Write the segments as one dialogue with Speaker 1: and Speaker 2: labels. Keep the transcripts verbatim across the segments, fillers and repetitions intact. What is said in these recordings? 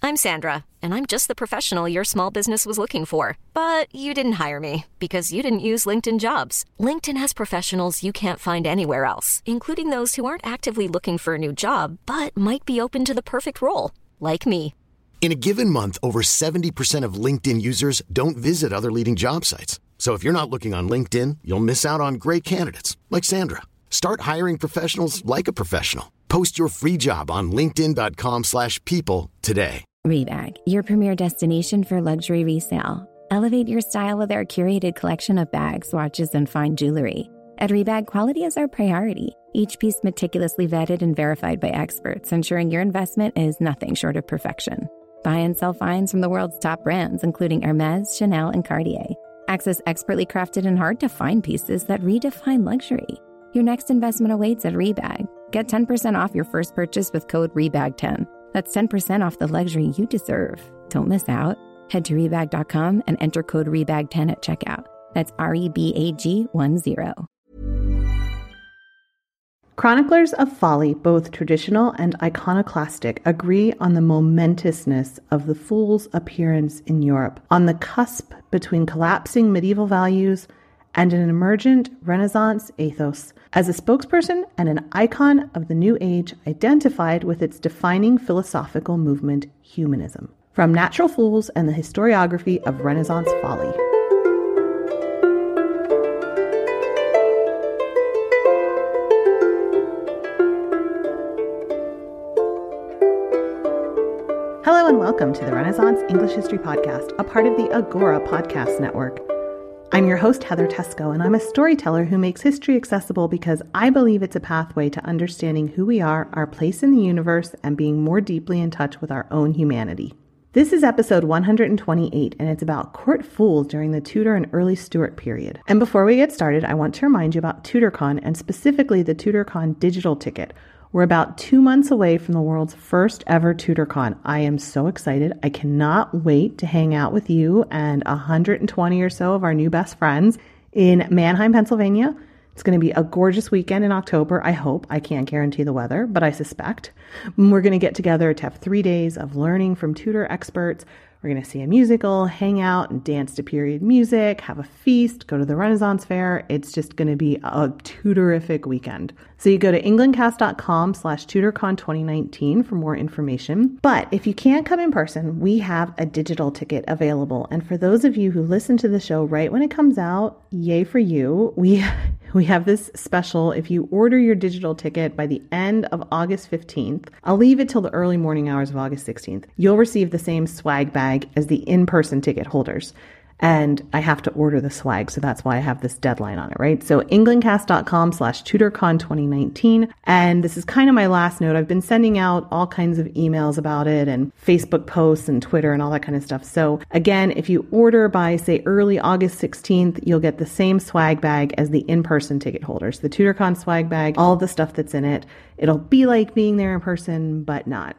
Speaker 1: I'm Sandra, and I'm just the professional your small business was looking for. But you didn't hire me because you didn't use LinkedIn Jobs. LinkedIn has professionals you can't find anywhere else, including those who aren't actively looking for a new job, but might be open to the perfect role, like me.
Speaker 2: In a given month, over seventy percent of LinkedIn users don't visit other leading job sites. So if you're not looking on LinkedIn, you'll miss out on great candidates like Sandra. Start hiring professionals like a professional. Post your free job on linkedin.com slash people today.
Speaker 3: Rebag, your premier destination for luxury resale. Elevate your style with our curated collection of bags, watches, and fine jewelry. At Rebag, quality is our priority. Each piece meticulously vetted and verified by experts, ensuring your investment is nothing short of perfection. Buy and sell finds from the world's top brands, including Hermes, Chanel, and Cartier. Access expertly crafted and hard-to-find pieces that redefine luxury. Your next investment awaits at Rebag. Get ten percent off your first purchase with code R E B A G ten. That's ten percent off the luxury you deserve. Don't miss out. Head to rebag dot com and enter code R E B A G ten at checkout. That's R E B A G one zero.
Speaker 4: Chroniclers of folly, both traditional and iconoclastic, agree on the momentousness of the fool's appearance in Europe, on the cusp between collapsing medieval values and an emergent Renaissance ethos, as a spokesperson and an icon of the New Age identified with its defining philosophical movement, humanism. From Natural Fools and the Historiography of Renaissance Folly. Hello and welcome to the Renaissance English History Podcast, a part of the Agora Podcast Network. I'm your host, Heather Teysko, and I'm a storyteller who makes history accessible because I believe it's a pathway to understanding who we are, our place in the universe, and being more deeply in touch with our own humanity. This is episode one hundred twenty-eight, and it's about court fools during the Tudor and early Stuart period. And before we get started, I want to remind you about TudorCon, and specifically the TudorCon digital ticket. We're about two months away from the world's first ever TudorCon. I am so excited. I cannot wait to hang out with you and one hundred twenty or so of our new best friends in Mannheim, Pennsylvania. It's going to be a gorgeous weekend in October, I hope. I can't guarantee the weather, but I suspect. We're going to get together to have three days of learning from Tudor experts. We're going to see a musical, hang out and dance to period music, have a feast, go to the Renaissance Fair. It's just going to be a Tudorific weekend. So you go to englandcast.com slash TudorCon 2019 for more information. But if you can't come in person, we have a digital ticket available. And for those of you who listen to the show right when it comes out, yay for you. We we have this special. If you order your digital ticket by the end of August fifteenth, I'll leave it till the early morning hours of August sixteenth. You'll receive the same swag bag as the in-person ticket holders. And I have to order the swag, so that's why I have this deadline on it, right? So englandcast.com slash TudorCon 2019. And this is kind of my last note. I've been sending out all kinds of emails about it and Facebook posts and Twitter and all that kind of stuff. So again, if you order by, say, early August sixteenth, you'll get the same swag bag as the in-person ticket holders. The TudorCon swag bag, all the stuff that's in it. It'll be like being there in person, but not.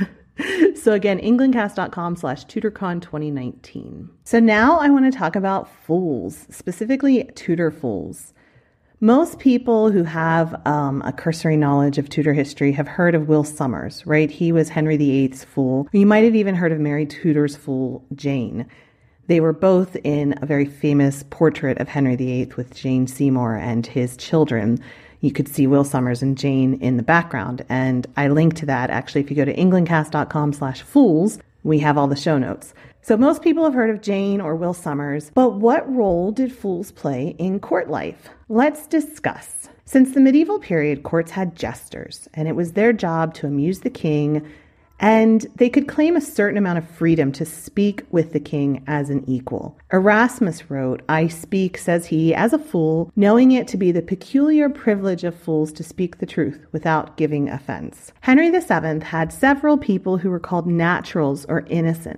Speaker 4: So again, englandcast.com slash TudorCon 2019. So now I want to talk about fools, specifically Tudor fools. Most people who have um, a cursory knowledge of Tudor history have heard of Will Sommers, right? He was Henry the eighth's fool. You might have even heard of Mary Tudor's fool, Jane. They were both in a very famous portrait of Henry the eighth with Jane Seymour and his children. You could see Will Sommers and Jane in the background. And I link to that. Actually, if you go to englandcast.com slash fools, we have all the show notes. So most people have heard of Jane or Will Sommers, but what role did fools play in court life? Let's discuss. Since the medieval period, courts had jesters, and it was their job to amuse the king, and they could claim a certain amount of freedom to speak with the king as an equal. Erasmus wrote, "I speak, says he, as a fool, knowing it to be the peculiar privilege of fools to speak the truth without giving offense." Henry the seventh had several people who were called naturals or innocents.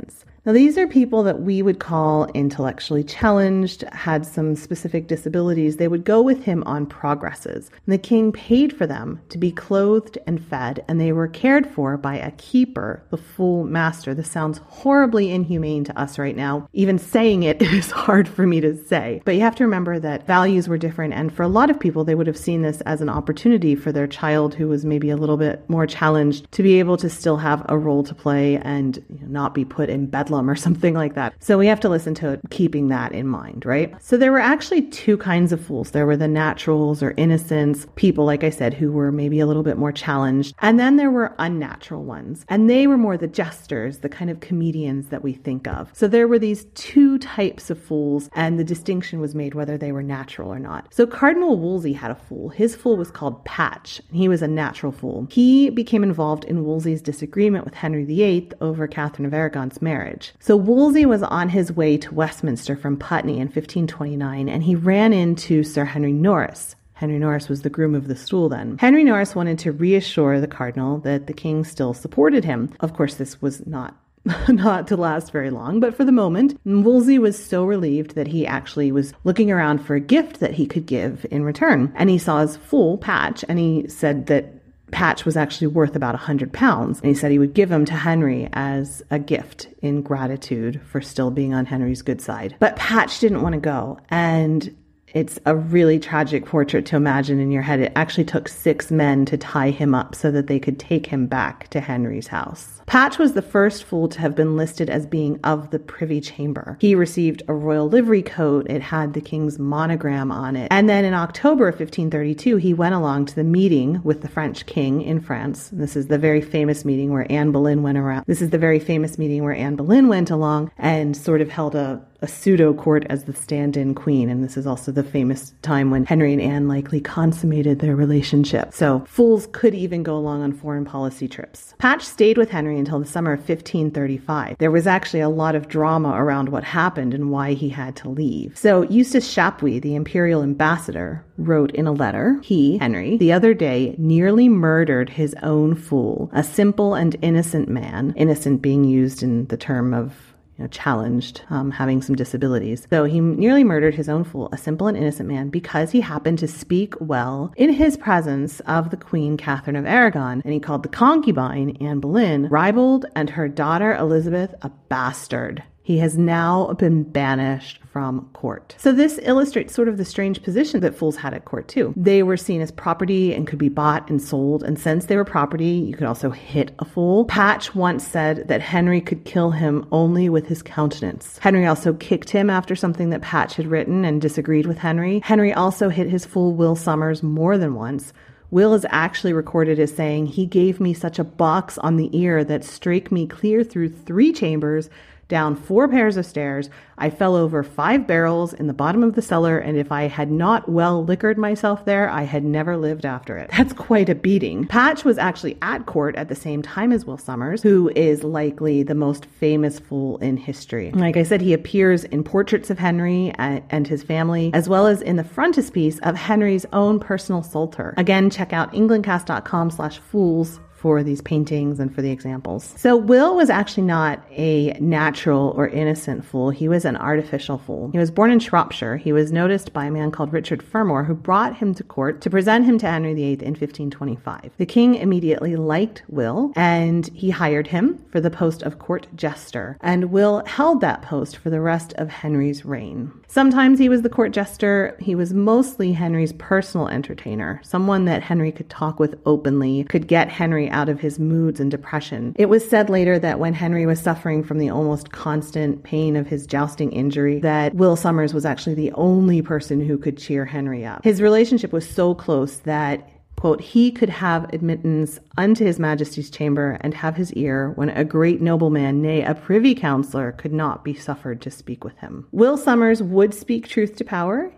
Speaker 4: Now, these are people that we would call intellectually challenged, had some specific disabilities. They would go with him on progresses. And the king paid for them to be clothed and fed, and they were cared for by a keeper, the fool master. This sounds horribly inhumane to us right now. Even saying it is hard for me to say. But you have to remember that values were different, and for a lot of people, they would have seen this as an opportunity for their child who was maybe a little bit more challenged to be able to still have a role to play and, you know, not be put in bedlam or something like that. So we have to listen to it, keeping that in mind, right? So there were actually two kinds of fools. There were the naturals or innocents, people, like I said, who were maybe a little bit more challenged. And then there were unnatural ones. And they were more the jesters, the kind of comedians that we think of. So there were these two types of fools, and the distinction was made whether they were natural or not. So Cardinal Wolsey had a fool. His fool was called Patch. He was a natural fool. He became involved in Wolsey's disagreement with Henry the Eighth over Catherine of Aragon's marriage. So Wolsey was on his way to Westminster from Putney in fifteen twenty-nine, and he ran into Sir Henry Norris. Henry Norris was the groom of the stool then. Henry Norris wanted to reassure the cardinal that the king still supported him. Of course, this was not not to last very long, but for the moment, Wolsey was so relieved that he actually was looking around for a gift that he could give in return. And he saw his fool, Patch, and he said that Patch was actually worth about a hundred pounds. And he said he would give him to Henry as a gift in gratitude for still being on Henry's good side. But Patch didn't want to go. And it's a really tragic portrait to imagine in your head. It actually took six men to tie him up so that they could take him back to Henry's house. Patch was the first fool to have been listed as being of the Privy Chamber. He received a royal livery coat. It had the king's monogram on it. And then in October of fifteen thirty-two, he went along to the meeting with the French king in France. And this is the very famous meeting where Anne Boleyn went around. This is the very famous meeting where Anne Boleyn went along and sort of held a a pseudo court as the stand-in queen. And this is also the famous time when Henry and Anne likely consummated their relationship. So fools could even go along on foreign policy trips. Patch stayed with Henry until the summer of fifteen thirty-five. There was actually a lot of drama around what happened and why he had to leave. So Eustace Chapuis, the imperial ambassador, wrote in a letter, he, Henry, the other day nearly murdered his own fool, a simple and innocent man, innocent being used in the term of You know, challenged, um, having some disabilities. So he nearly murdered his own fool, a simple and innocent man, because he happened to speak well in his presence of the Queen Catherine of Aragon, and he called the concubine, Anne Boleyn, ribald, and her daughter Elizabeth a bastard. He has now been banished from court. So this illustrates sort of the strange position that fools had at court too. They were seen as property and could be bought and sold. And since they were property, you could also hit a fool. Patch once said that Henry could kill him only with his countenance. Henry also kicked him after something that Patch had written and disagreed with Henry. Henry also hit his fool Will Somers more than once. Will is actually recorded as saying, "He gave me such a box on the ear that strake me clear through three chambers, down four pairs of stairs. I fell over five barrels in the bottom of the cellar, and if I had not well liquored myself there, I had never lived after it." That's quite a beating. Patch was actually at court at the same time as Will Somers, who is likely the most famous fool in history. Like I said, he appears in portraits of Henry and his family, as well as in the frontispiece of Henry's own personal psalter. Again, check out englandcast.com slash fools for these paintings and for the examples. So Will was actually not a natural or innocent fool. He was an artificial fool. He was born in Shropshire. He was noticed by a man called Richard Fermor, who brought him to court to present him to Henry the Eighth in fifteen twenty-five. The king immediately liked Will, and he hired him for the post of court jester. And Will held that post for the rest of Henry's reign. Sometimes he was the court jester. He was mostly Henry's personal entertainer, someone that Henry could talk with openly, could get Henry out of his moods and depression. It was said later that when Henry was suffering from the almost constant pain of his jousting injury, that Will Somers was actually the only person who could cheer Henry up. His relationship was so close that, quote, "he could have admittance unto his majesty's chamber and have his ear when a great nobleman, nay, a privy councillor, could not be suffered to speak with him." Will Somers would speak truth to power.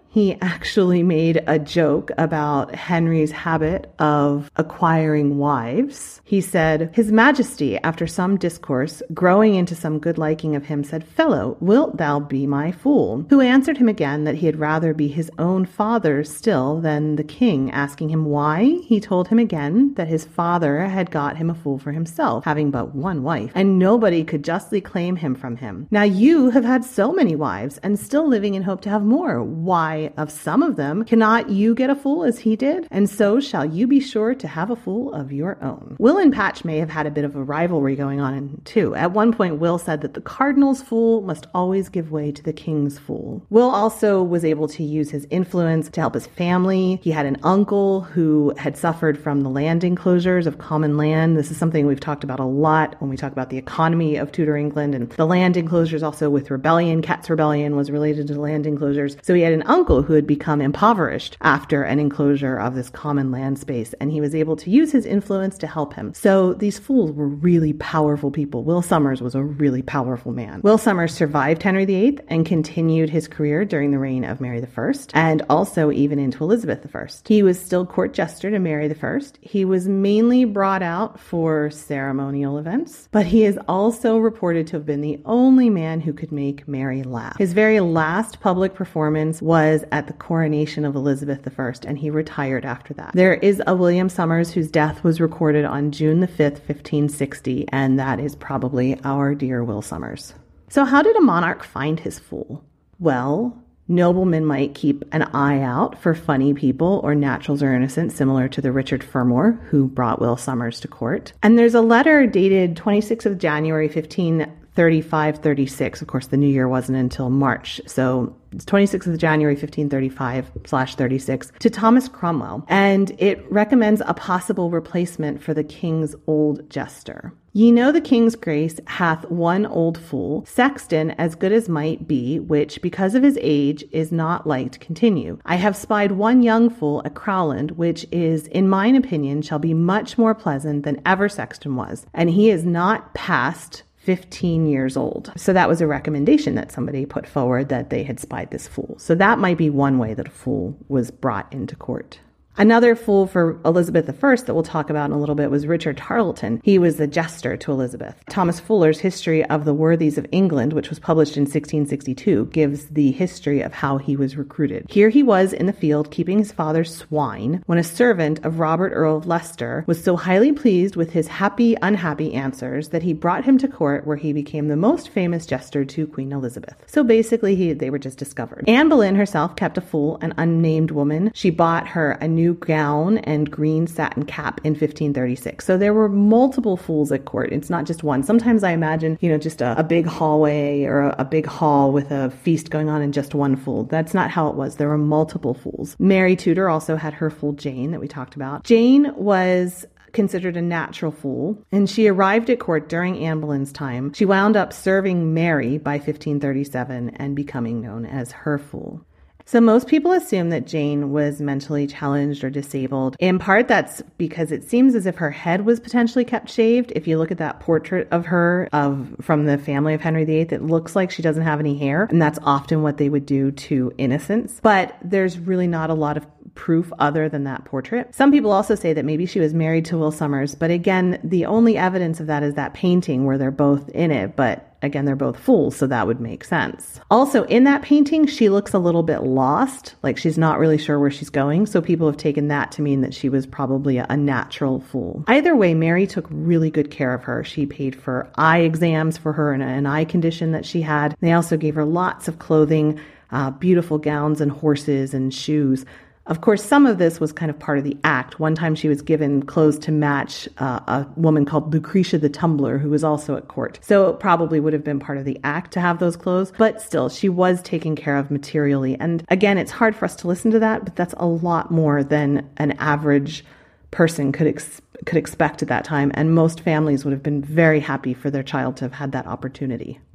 Speaker 4: He actually made a joke about Henry's habit of acquiring wives. He said, His Majesty, after some discourse, growing into some good liking of him, said, Fellow, wilt thou be my fool? Who answered him again that he had rather be his own father still than the king. Asking him why, he told him again that his father had got him a fool for himself, having but one wife, and nobody could justly claim him from him. Now you have had so many wives, and still living in hope to have more. Why, of some of them, cannot you get a fool as he did? And so shall you be sure to have a fool of your own. Will and Patch may have had a bit of a rivalry going on too. At one point, Will said that the cardinal's fool must always give way to the king's fool. Will also was able to use his influence to help his family. He had an uncle who had suffered from the land enclosures of common land. This is something we've talked about a lot when we talk about the economy of Tudor England, and the land enclosures also with rebellion. Cat's Rebellion was related to land enclosures. So he had an uncle who had become impoverished after an enclosure of this common land space, and he was able to use his influence to help him. So these fools were really powerful people. Will Somers was a really powerful man. Will Somers survived Henry the Eighth and continued his career during the reign of Mary the First, and also even into Elizabeth the First. He was still court jester to Mary the First. He was mainly brought out for ceremonial events, but he is also reported to have been the only man who could make Mary laugh. His very last public performance was at the coronation of Elizabeth the First, and he retired after that. There is a William Somers whose death was recorded on June the fifth, fifteen sixty, and that is probably our dear Will Somers. So how did a monarch find his fool? Well, noblemen might keep an eye out for funny people or naturals or innocents, similar to the Richard Fermor who brought Will Somers to court. And there's a letter dated twenty-sixth of January, fifteen thirty-five thirty-six. Of course, the new year wasn't until March. So it's twenty-sixth of January, fifteen thirty-five slash thirty-six, to Thomas Cromwell. And it recommends a possible replacement for the king's old jester. Ye know the king's grace hath one old fool, sexton as good as might be, which, because of his age, is not like to continue. I have spied one young fool at Crowland, which is, in mine opinion, shall be much more pleasant than ever sexton was. And he is not past fifteen years old. So that was a recommendation that somebody put forward, that they had spied this fool. So that might be one way that a fool was brought into court. Another fool for Elizabeth the First that we'll talk about in a little bit was Richard Tarleton. He was the jester to Elizabeth. Thomas Fuller's History of the Worthies of England, which was published in sixteen sixty-two, gives the history of how he was recruited. Here he was in the field keeping his father's swine when a servant of Robert Earl of Leicester was so highly pleased with his happy, unhappy answers that he brought him to court, where he became the most famous jester to Queen Elizabeth. So basically he, they were just discovered. Anne Boleyn herself kept a fool, an unnamed woman. She bought her a new gown and green satin cap in fifteen thirty-six. So there were multiple fools at court. It's not just one. Sometimes I imagine, you know, just a, a big hallway or a, a big hall with a feast going on and just one fool. That's not how it was. There were multiple fools. Mary Tudor also had her fool Jane that we talked about. Jane was considered a natural fool, and she arrived at court during Anne Boleyn's time. She wound up serving Mary by fifteen thirty-seven and becoming known as her fool. So most people assume that Jane was mentally challenged or disabled. In part, that's because it seems as if her head was potentially kept shaved. If you look at that portrait of her of from the family of Henry the Eighth, it looks like she doesn't have any hair, and that's often what they would do to innocents. But there's really not a lot of proof other than that portrait. Some people also say that maybe she was married to Will Somers, but again, the only evidence of that is that painting where they're both in it, but again, they're both fools, so that would make sense. Also, in that painting, she looks a little bit lost, like she's not really sure where she's going, so people have taken that to mean that she was probably a, a natural fool. Either way, Mary took really good care of her. She paid for eye exams for her and an eye condition that she had. They also gave her lots of clothing, uh, beautiful gowns and horses and shoes. Of course, some of this was kind of part of the act. One time she was given clothes to match uh, a woman called Lucretia the Tumbler, who was also at court. So it probably would have been part of the act to have those clothes, but still, she was taken care of materially. And again, it's hard for us to listen to that, but that's a lot more than an average person could ex- could expect at that time. And most families would have been very happy for their child to have had that opportunity.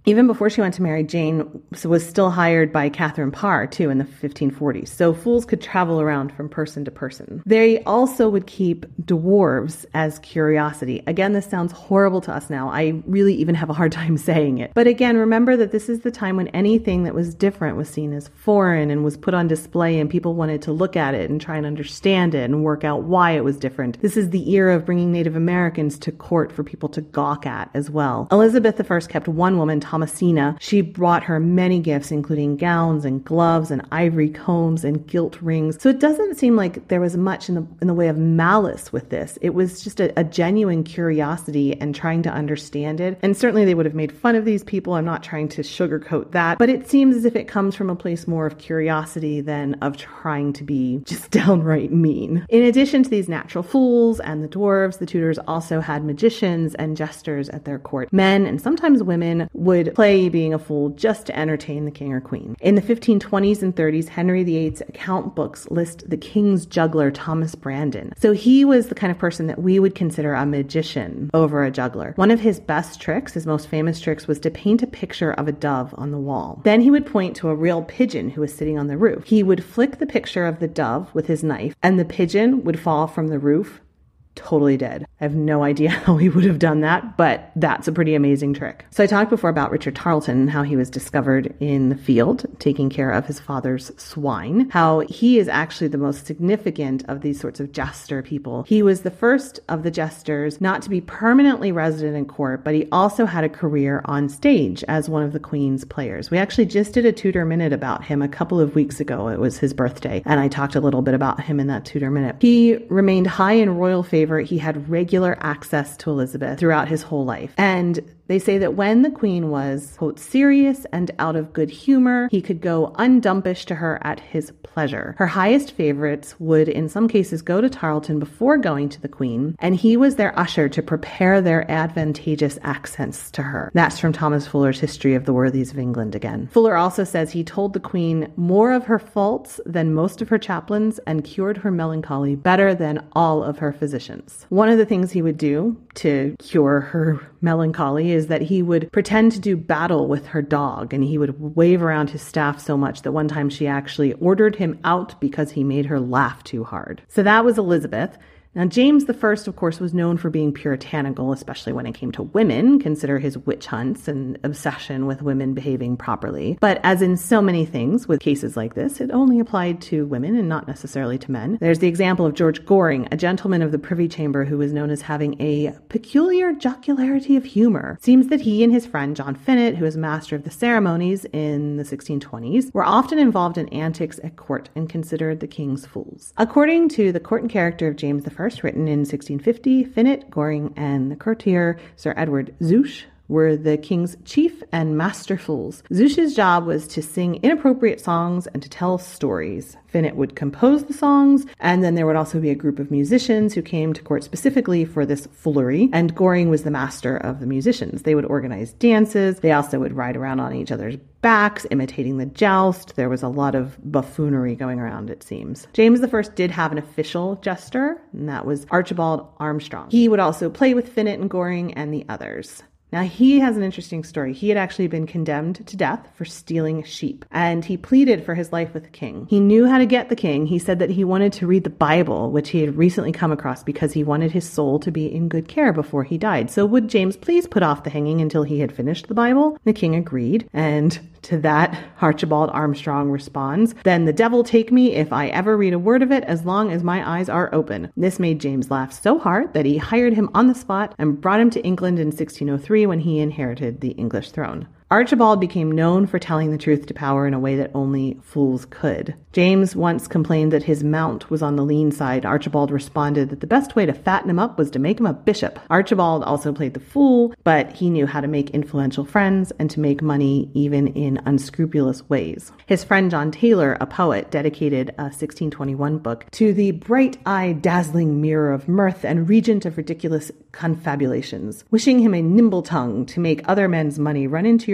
Speaker 4: Even before she went to marry, Jane was still hired by Catherine Parr, too, in the fifteen forties. So fools could travel around from person to person. They also would keep dwarves as curiosity. Again, this sounds horrible to us now. I really even have a hard time saying it. But again, remember that this is the time when anything that was different was seen as foreign and was put on display, and people wanted to look at it and try and understand it and work out why it was different. This is the era of bringing Native Americans to court for people to gawk at as well. Elizabeth the First kept one woman, Thomasina. She brought her many gifts, including gowns and gloves and ivory combs and gilt rings. So it doesn't seem like there was much in the in the way of malice with this. It was just a, a genuine curiosity and trying to understand it. And certainly they would have made fun of these people. I'm not trying to sugarcoat that, but it seems as if it comes from a place more of curiosity than of trying to be just downright mean. In addition to these natural fools and the dwarves, the Tudors also had magicians and jesters at their court. Men and sometimes women would play being a fool just to entertain the king or queen. In the fifteen twenties and thirties, Henry the Eighth's account books list the king's juggler, Thomas Brandon. So he was the kind of person that we would consider a magician over a juggler. One of his best tricks, his most famous tricks, was to paint a picture of a dove on the wall. Then he would point to a real pigeon who was sitting on the roof. He would flick the picture of the dove with his knife, and the pigeon would fall from the roof totally dead. I have no idea how he would have done that, but that's a pretty amazing trick. So I talked before about Richard Tarleton and how he was discovered in the field taking care of his father's swine, how he is actually the most significant of these sorts of jester people. He was the first of the jesters not to be permanently resident in court, but he also had a career on stage as one of the Queen's players. We actually just did a Tudor Minute about him a couple of weeks ago. It was his birthday, and I talked a little bit about him in that Tudor Minute. He remained high in royal favor. He had regular access to Elizabeth throughout his whole life. And they say that when the Queen was, quote, serious and out of good humor, he could go undumpish to her at his pleasure. Her highest favorites would, in some cases, go to Tarleton before going to the Queen, and he was their usher to prepare their advantageous accents to her. That's from Thomas Fuller's History of the Worthies of England again. Fuller also says he told the Queen more of her faults than most of her chaplains and cured her melancholy better than all of her physicians. One of the things he would do to cure her melancholy is that he would pretend to do battle with her dog, and he would wave around his staff so much that one time she actually ordered him out because he made her laugh too hard. So that was Elizabeth. Now, James the First, of course, was known for being puritanical, especially when it came to women. Consider his witch hunts and obsession with women behaving properly. But as in so many things with cases like this, it only applied to women and not necessarily to men. There's the example of George Goring, a gentleman of the Privy Chamber who was known as having a peculiar jocularity of humor. It seems that he and his friend John Finett, who was master of the ceremonies in the sixteen twenties, were often involved in antics at court and considered the king's fools. According to the Court and Character of James the First, written in sixteen fifty, Finett, Goring, and the courtier Sir Edward Zouche were the king's chief and master fools. Zouche's job was to sing inappropriate songs and to tell stories. Finett would compose the songs, and then there would also be a group of musicians who came to court specifically for this foolery, and Goring was the master of the musicians. They would organize dances. They also would ride around on each other's backs, imitating the joust. There was a lot of buffoonery going around, it seems. James the First did have an official jester, and that was Archibald Armstrong. He would also play with Finett and Goring and the others. Now, he has an interesting story. He had actually been condemned to death for stealing sheep, and he pleaded for his life with the king. He knew how to get the king. He said that he wanted to read the Bible, which he had recently come across, because he wanted his soul to be in good care before he died. So would James please put off the hanging until he had finished the Bible? The king agreed, and to that, Archibald Armstrong responds, "Then the devil take me if I ever read a word of it, as long as my eyes are open." This made James laugh so hard that he hired him on the spot and brought him to England in sixteen oh three when he inherited the English throne. Archibald became known for telling the truth to power in a way that only fools could. James once complained that his mount was on the lean side. Archibald responded that the best way to fatten him up was to make him a bishop. Archibald also played the fool, but he knew how to make influential friends and to make money even in unscrupulous ways. His friend John Taylor, a poet, dedicated a sixteen twenty-one book to the bright-eyed, dazzling mirror of mirth and regent of ridiculous confabulations, wishing him a nimble tongue to make other men's money run into your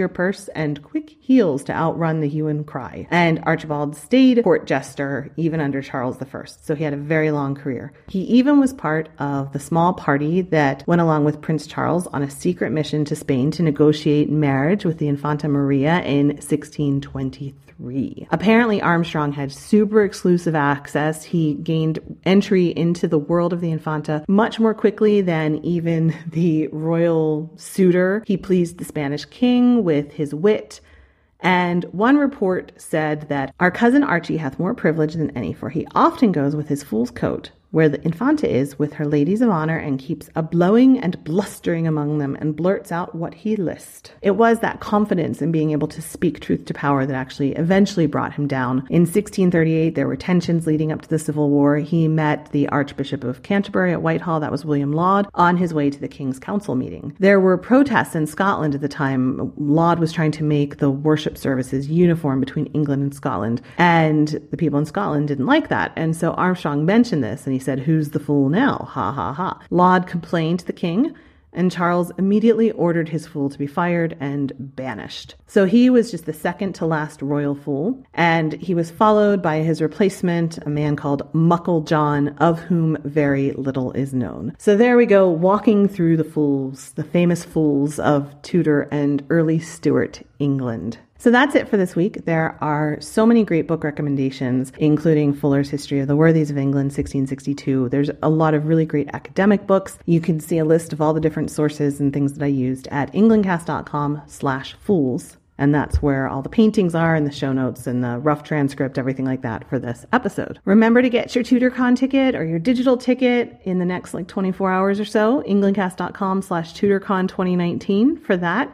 Speaker 4: purse and quick heels to outrun the hue and cry. And Archibald stayed court jester even under Charles the First, so he had a very long career. He even was part of the small party that went along with Prince Charles on a secret mission to Spain to negotiate marriage with the Infanta Maria in sixteen twenty-three. Apparently, Armstrong had super exclusive access. He gained entry into the world of the Infanta much more quickly than even the royal suitor. He pleased the Spanish king with his wit. And one report said that our cousin Archie hath more privilege than any, for he often goes with his fool's coat where the Infanta is with her ladies of honor and keeps a blowing and blustering among them and blurts out what he list. It was that confidence in being able to speak truth to power that actually eventually brought him down. In sixteen thirty-eight, there were tensions leading up to the Civil War. He met the Archbishop of Canterbury at Whitehall, that was William Laud, on his way to the King's Council meeting. There were protests in Scotland at the time. Laud was trying to make the worship services uniform between England and Scotland, and the people in Scotland didn't like that. And so Armstrong mentioned this, and he said, "Who's the fool now? Ha ha ha." Laud complained to the king, and Charles immediately ordered his fool to be fired and banished. So he was just the second to last royal fool, and he was followed by his replacement, a man called Muckle John, of whom very little is known. So there we go, walking through the fools, the famous fools of Tudor and early Stuart England. So that's it for this week. There are so many great book recommendations, including Fuller's History of the Worthies of England, sixteen sixty-two. There's a lot of really great academic books. You can see a list of all the different sources and things that I used at englandcast.com slash fools. And that's where all the paintings are and the show notes and the rough transcript, everything like that for this episode. Remember to get your TudorCon ticket or your digital ticket in the next like twenty-four hours or so. englandcast.com slash TudorCon 2019 for that.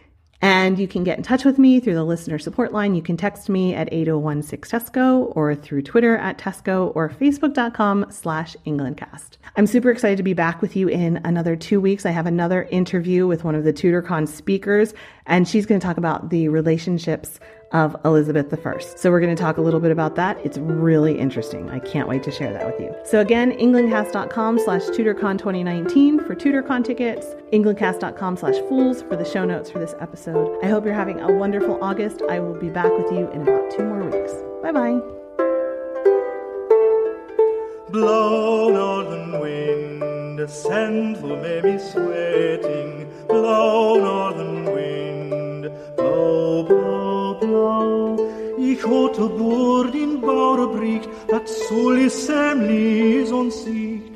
Speaker 4: And you can get in touch with me through the listener support line. You can text me at eight oh one six Tesco or through Twitter at Tesco or facebook.com slash EnglandCast. I'm super excited to be back with you in another two weeks. I have another interview with one of the TudorCon speakers, and she's going to talk about the relationships of Elizabeth the First. So we're going to talk a little bit about that. It's really interesting. I can't wait to share that with you. So again, englandcast.com slash TudorCon 2019 for TudorCon tickets, englandcast.com slash fools for the show notes for this episode. I hope you're having a wonderful August. I will be back with you in about two more weeks. Bye-bye.
Speaker 5: Blow, northern wind, send for me sweating. Blow, northern wind, blow, blow, blow. Ich hatte Bord in Bauerbricht, dat soll is semlis und sieht.